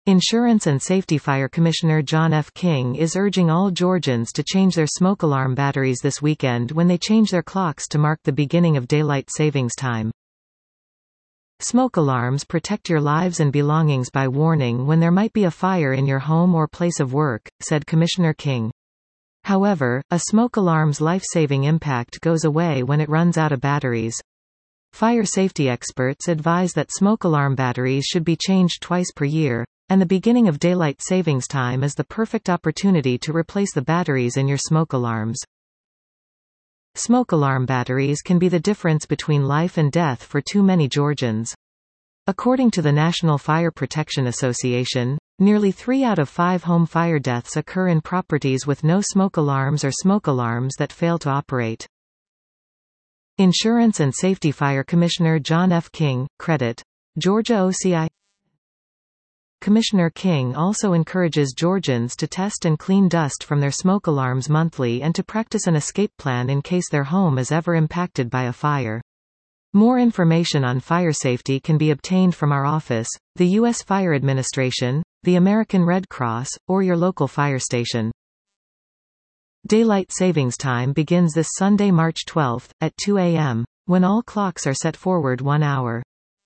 Insurance and Safety Fire Commissioner John F. King is urging all Georgians to change their smoke alarm batteries this weekend when they change their clocks to mark the beginning of daylight savings time. Smoke alarms protect your lives and belongings by warning when there might be a fire in your home or place of work, said Commissioner King. However, a smoke alarm's life-saving impact goes away when it runs out of batteries. Fire safety experts advise that smoke alarm batteries should be changed twice per year, and the beginning of daylight savings time is the perfect opportunity to replace the batteries in your smoke alarms. Smoke alarm batteries can be the difference between life and death for too many Georgians. According to the National Fire Protection Association, nearly 3 out of 5 home fire deaths occur in properties with no smoke alarms or smoke alarms that fail to operate. Insurance and Safety Fire Commissioner John F. King, credit. Georgia OCI. Commissioner King also encourages Georgians to test and clean dust from their smoke alarms monthly and to practice an escape plan in case their home is ever impacted by a fire. More information on fire safety can be obtained from our office, the U.S. Fire Administration, the American Red Cross, or your local fire station. Daylight savings time begins this Sunday, March 12, at 2 a.m., when all clocks are set forward 1 hour.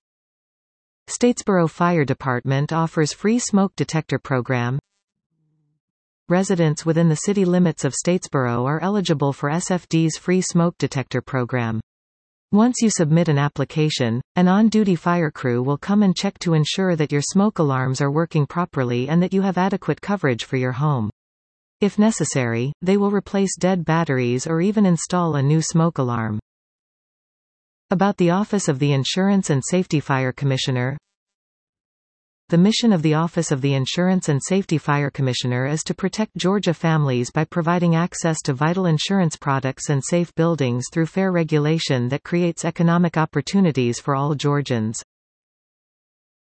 Statesboro Fire Department offers free smoke detector program. Residents within the city limits of Statesboro are eligible for SFD's free smoke detector program. Once you submit an application, an on-duty fire crew will come and check to ensure that your smoke alarms are working properly and that you have adequate coverage for your home. If necessary, they will replace dead batteries or even install a new smoke alarm. About the Office of the Insurance and Safety Fire Commissioner. The mission of the Office of the Insurance and Safety Fire Commissioner is to protect Georgia families by providing access to vital insurance products and safe buildings through fair regulation that creates economic opportunities for all Georgians.